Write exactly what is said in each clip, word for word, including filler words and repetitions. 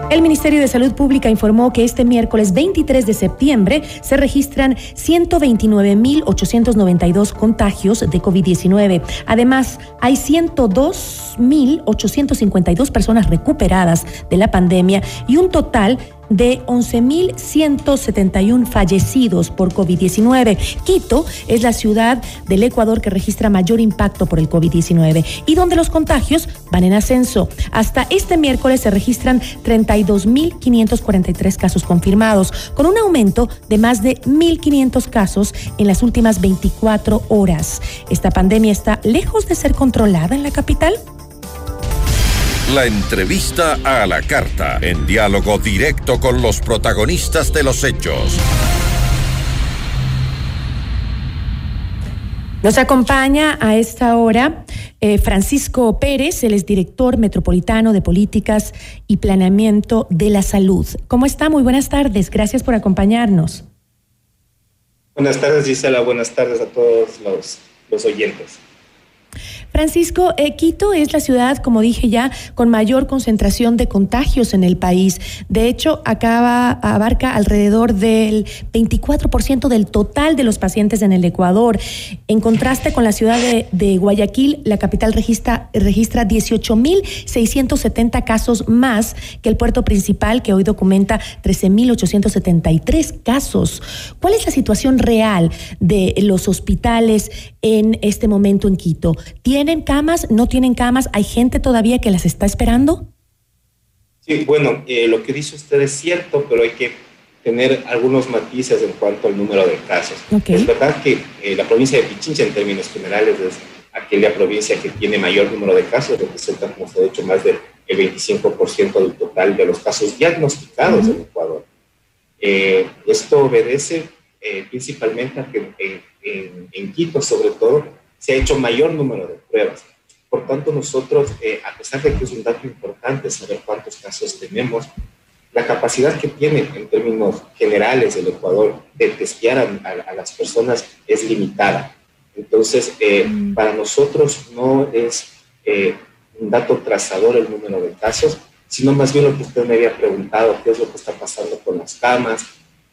El Ministerio de Salud Pública informó que este miércoles veintitrés de septiembre se registran ciento veintinueve mil ochocientos noventa y dos contagios de COVID diecinueve. Además, hay ciento dos mil ochocientos cincuenta y dos personas recuperadas de la pandemia y un total de once mil ciento setenta y uno fallecidos por COVID diecinueve. Quito es la ciudad del Ecuador que registra mayor impacto por el COVID diecinueve y donde los contagios van en ascenso. Hasta este miércoles se registran treinta y dos mil quinientos cuarenta y tres casos confirmados, con un aumento de más de mil quinientos casos en las últimas veinticuatro horas. ¿Esta pandemia está lejos de ser controlada en la capital? La entrevista a la carta, en diálogo directo con los protagonistas de los hechos. Nos acompaña a esta hora eh, Francisco Pérez, él es director metropolitano de Políticas y Planeamiento de la Salud. ¿Cómo está? Muy buenas tardes, gracias por acompañarnos. Buenas tardes, Gisela, buenas tardes a todos los, los oyentes. Francisco, eh, Quito es la ciudad, como dije ya, con mayor concentración de contagios en el país. De hecho, acaba, abarca alrededor del veinticuatro por ciento del total de los pacientes en el Ecuador. En contraste con la ciudad de, de Guayaquil, la capital registra, registra dieciocho mil seiscientos setenta casos más que el puerto principal, que hoy documenta trece mil ochocientos setenta y tres casos. ¿Cuál es la situación real de los hospitales en este momento en Quito? ¿Tienen camas? ¿No tienen camas? ¿Hay gente todavía que las está esperando? Sí, bueno, eh, lo que dice usted es cierto, pero hay que tener algunos matices en cuanto al número de casos. Okay. Es verdad que eh, la provincia de Pichincha, en términos generales, es aquella provincia que tiene mayor número de casos, representa, como se ha dicho, más del veinticinco por ciento del total de los casos diagnosticados uh-huh. en Ecuador. Eh, esto obedece eh, principalmente a que en, en, en Quito, sobre todo, se ha hecho mayor número de pruebas. Por tanto, nosotros, eh, a pesar de que es un dato importante saber cuántos casos tenemos, la capacidad que tiene en términos generales el Ecuador de testear a, a, a las personas es limitada. Entonces, eh, mm. para nosotros no es eh, un dato trazador el número de casos, sino más bien lo que usted me había preguntado, qué es lo que está pasando con las camas,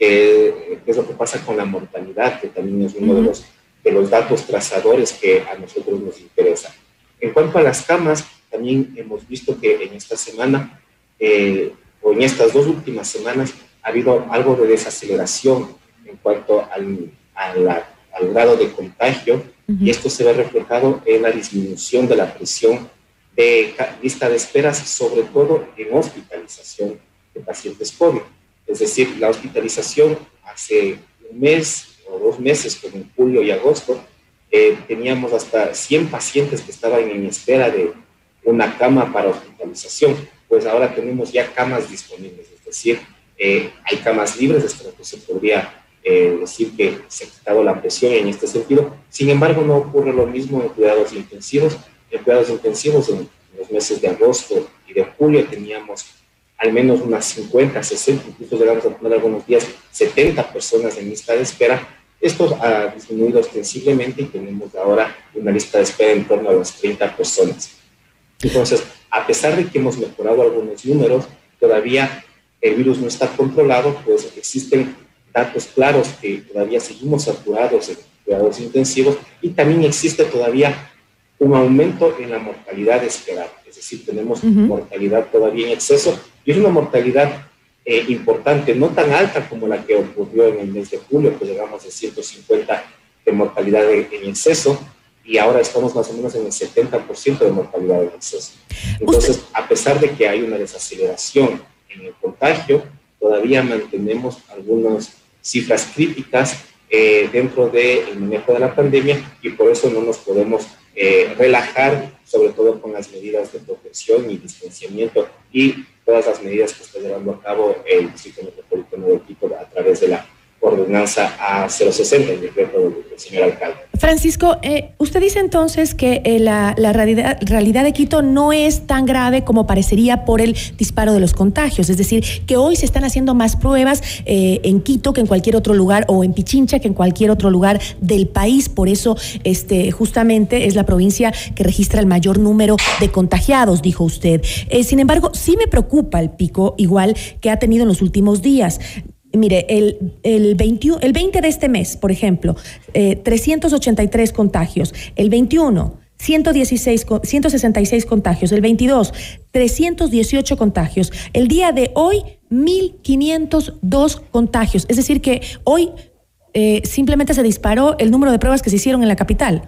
qué, qué es lo que pasa con la mortalidad, que también es uno mm. de los de los datos trazadores que a nosotros nos interesan. En cuanto a las camas, también hemos visto que en esta semana, eh, o en estas dos últimas semanas, ha habido algo de desaceleración en cuanto al, a la, al grado de contagio, uh-huh. y esto se ve reflejado en la disminución de la presión de lista de esperas, sobre todo en hospitalización de pacientes COVID. Es decir, la hospitalización hace un mes o dos meses, como en julio y agosto, eh, teníamos hasta cien pacientes que estaban en espera de una cama para hospitalización, pues ahora tenemos ya camas disponibles, es decir, eh, hay camas libres, esto que se podría eh, decir que se ha quitado la presión en este sentido. Sin embargo, no ocurre lo mismo en cuidados intensivos. En cuidados intensivos, en los meses de agosto y de julio, teníamos al menos unas cincuenta, sesenta, incluso llegamos a tener algunos días setenta personas en lista de espera. Esto ha disminuido ostensiblemente y tenemos ahora una lista de espera en torno a las treinta personas. Entonces, a pesar de que hemos mejorado algunos números, todavía el virus no está controlado, pues existen datos claros que todavía seguimos saturados en cuidados intensivos y también existe todavía un aumento en la mortalidad esperada. Es decir, tenemos uh-huh. mortalidad todavía en exceso y es una mortalidad Eh, importante, no tan alta como la que ocurrió en el mes de julio, que llegamos a ciento cincuenta de mortalidad en, en exceso, y ahora estamos más o menos en el setenta por ciento de mortalidad en exceso. Entonces, a pesar de que hay una desaceleración en el contagio, todavía mantenemos algunas cifras críticas eh, dentro del manejo de la pandemia, y por eso no nos podemos eh, relajar, sobre todo con las medidas de protección y distanciamiento y todas las medidas que está llevando a cabo el Distrito Metropolitano de Quito a través de la ordenanza A cero sesenta, el decreto del señor alcalde. Francisco, eh, usted dice entonces que eh, la, la realidad, realidad de Quito no es tan grave como parecería por el disparo de los contagios, es decir, que hoy se están haciendo más pruebas eh, en Quito que en cualquier otro lugar, o en Pichincha que en cualquier otro lugar del país. Por eso este, justamente es la provincia que registra el mayor número de contagiados, dijo usted. Eh, sin embargo, sí me preocupa el pico igual que ha tenido en los últimos días. Mire, el, el, veinte, el veinte de este mes, por ejemplo, eh, trescientos ochenta y tres contagios. El veintiuno, ciento dieciséis, ciento sesenta y seis contagios. El veintidós, trescientos dieciocho contagios. El día de hoy, mil quinientos dos contagios. Es decir, que hoy eh, simplemente se disparó el número de pruebas que se hicieron en la capital.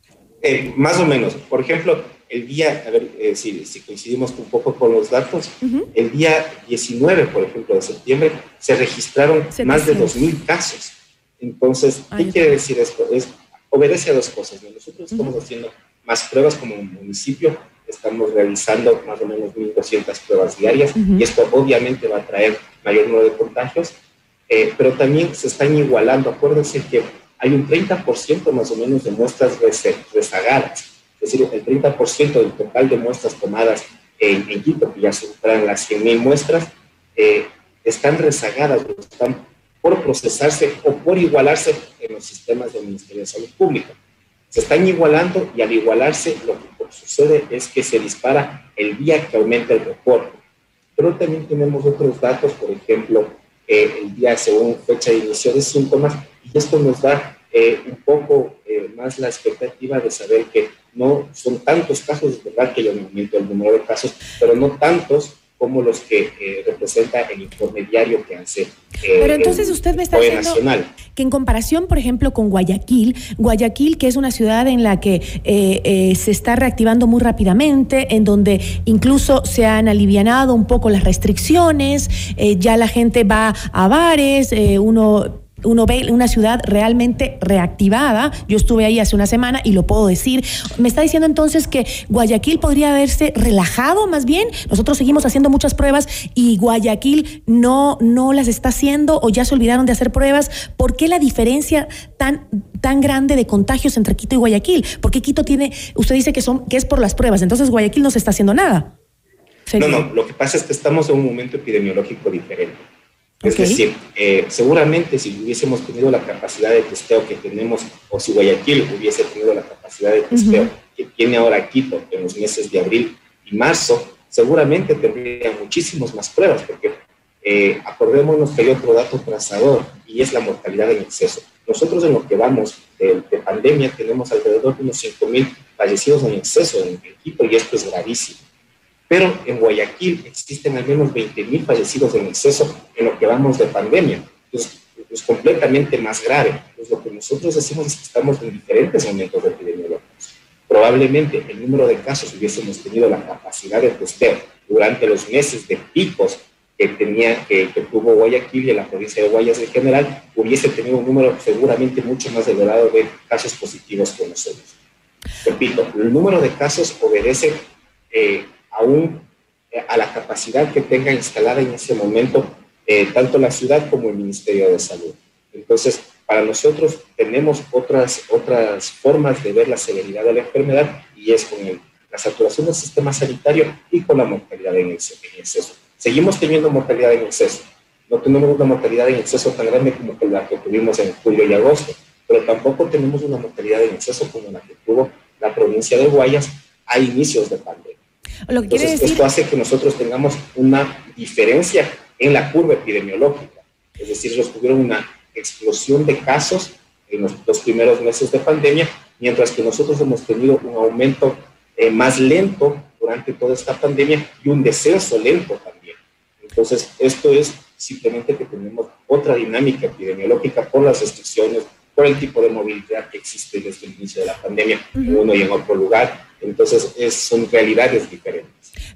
Eh, más o menos. Por ejemplo, el día, a ver eh, si, si coincidimos un poco con los datos, uh-huh. el día diecinueve, por ejemplo, de septiembre, se registraron setecientos. Más de dos mil casos. Entonces, ¿qué Ay, quiere decir esto? Es, obedece a dos cosas, ¿no? Nosotros uh-huh. estamos haciendo más pruebas como municipio, estamos realizando más o menos mil doscientas pruebas diarias, uh-huh. y esto obviamente va a traer mayor número de contagios, eh, pero también se están igualando. Acuérdense que hay un treinta por ciento más o menos de muestras rezagadas. Es decir, el treinta por ciento del total de muestras tomadas en, en Quito, que ya superan las cien mil muestras, eh, están rezagadas, están por procesarse o por igualarse en los sistemas del Ministerio de Salud Pública. Se están igualando, y al igualarse lo que sucede es que se dispara el día que aumenta el reporte. Pero también tenemos otros datos, por ejemplo, eh, el día según fecha de inicio de síntomas, y esto nos da eh, un poco eh, más la expectativa de saber que no son tantos casos, es verdad que hay un aumento del número de casos, pero no tantos como los que eh, representa el informe diario que hace. Eh, Pero entonces usted me está diciendo nacional. Que en comparación, por ejemplo, con Guayaquil, Guayaquil, que es una ciudad en la que eh, eh, se está reactivando muy rápidamente, en donde incluso se han alivianado un poco las restricciones, eh, ya la gente va a bares, eh, uno... Uno ve una ciudad realmente reactivada. Yo estuve ahí hace una semana y lo puedo decir. Me está diciendo entonces que Guayaquil podría haberse relajado más bien. Nosotros seguimos haciendo muchas pruebas y Guayaquil no, no las está haciendo, o ya se olvidaron de hacer pruebas. ¿Por qué la diferencia tan, tan grande de contagios entre Quito y Guayaquil? ¿Por qué Quito tiene, usted dice que, son, que es por las pruebas, entonces Guayaquil no se está haciendo nada? No, no, lo que pasa es que estamos en un momento epidemiológico diferente. Es okay. decir, eh, seguramente si hubiésemos tenido la capacidad de testeo que tenemos, o si Guayaquil hubiese tenido la capacidad de testeo uh-huh. que tiene ahora Quito en los meses de abril y marzo, seguramente tendría muchísimas más pruebas, porque eh, acordémonos que hay otro dato trazador, y es la mortalidad en exceso. Nosotros en lo que vamos de, de pandemia tenemos alrededor de unos cinco mil fallecidos en exceso en, en Quito, y esto es gravísimo. Pero en Guayaquil existen al menos veinte mil fallecidos en exceso en lo que vamos de pandemia. Entonces, es completamente más grave. Entonces, lo que nosotros decimos es que estamos en diferentes momentos epidemiológicos. Probablemente el número de casos, hubiésemos tenido la capacidad de testeo durante los meses de picos que, tenía, que, que tuvo Guayaquil y en la provincia de Guayas en general, hubiese tenido un número seguramente mucho más elevado de casos positivos que nosotros. Repito, el número de casos obedece eh, aún a la capacidad que tenga instalada en ese momento eh, tanto la ciudad como el Ministerio de Salud. Entonces, para nosotros tenemos otras, otras formas de ver la severidad de la enfermedad, y es con el, la saturación del sistema sanitario y con la mortalidad en exceso. Seguimos teniendo mortalidad en exceso. No tenemos una mortalidad en exceso tan grande como la que tuvimos en julio y agosto, pero tampoco tenemos una mortalidad en exceso como la que tuvo la provincia de Guayas a inicios de pandemia. Lo que Entonces, quiere decir... esto hace que nosotros tengamos una diferencia en la curva epidemiológica. Es decir, ellos tuvieron una explosión de casos en los dos primeros meses de pandemia, mientras que nosotros hemos tenido un aumento eh, más lento durante toda esta pandemia y un descenso lento también. Entonces, esto es simplemente que tenemos otra dinámica epidemiológica por las restricciones, por el tipo de movilidad que existe desde el inicio de la pandemia, uh-huh. en uno y en otro lugar. Entonces, es, son realidades diferentes.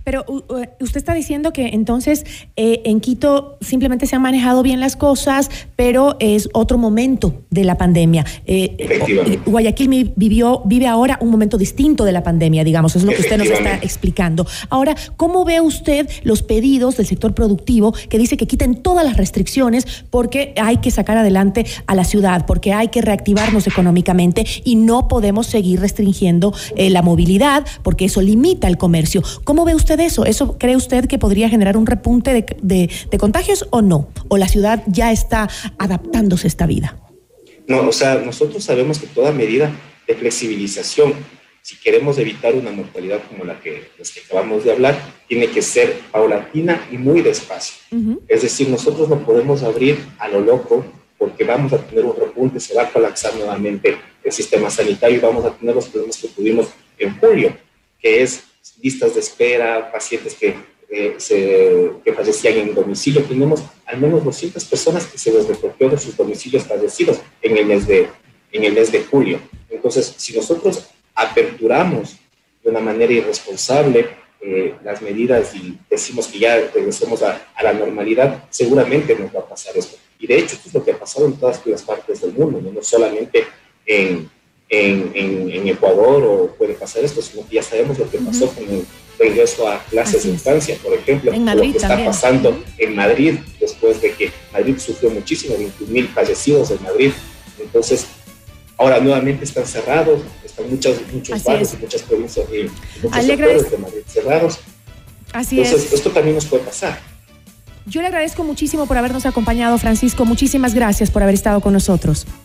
Pero uh, usted está diciendo que entonces eh, en Quito simplemente se han manejado bien las cosas, pero es otro momento de la pandemia. Eh, Efectivamente. Guayaquil vivió, vive ahora un momento distinto de la pandemia, digamos, es lo que usted nos está explicando. Ahora, ¿cómo ve usted los pedidos del sector productivo que dice que quiten todas las restricciones porque hay que sacar adelante a la ciudad, porque hay que reactivarnos económicamente y no podemos seguir restringiendo eh, la movilidad porque eso limita el comercio? ¿Cómo ve usted eso? ¿Eso cree usted que podría generar un repunte de, de, de contagios o no? ¿O la ciudad ya está adaptándose a esta vida? No, o sea, nosotros sabemos que toda medida de flexibilización, si queremos evitar una mortalidad como la que, las que acabamos de hablar, tiene que ser paulatina y muy despacio. Uh-huh. Es decir, nosotros no podemos abrir a lo loco porque vamos a tener un repunte, se va a colapsar nuevamente el sistema sanitario y vamos a tener los problemas que tuvimos en julio, que es listas de espera, pacientes que, eh, se, que fallecían en domicilio. Tenemos al menos doscientas personas que se les reportó de sus domicilios fallecidos en el mes de, en el mes de julio. Entonces, si nosotros aperturamos de una manera irresponsable eh, las medidas y decimos que ya regresemos a, a la normalidad, seguramente nos va a pasar esto. Y de hecho, esto es lo que ha pasado en todas las partes del mundo, no, no solamente en, en, en, en Ecuador o puede pasar esto, sino que ya sabemos lo que pasó uh-huh. con el regreso a clases Así de infancia, por ejemplo, en Madrid, lo que está también. pasando uh-huh. en Madrid, después de que Madrid sufrió muchísimo, veintiún mil fallecidos en Madrid. Entonces, ahora nuevamente están cerrados, están muchas, muchos Así barrios es. y muchas provincias y muchos sectores de Madrid cerrados. Así Entonces, es. esto también nos puede pasar. Yo le agradezco muchísimo por habernos acompañado, Francisco. Muchísimas gracias por haber estado con nosotros.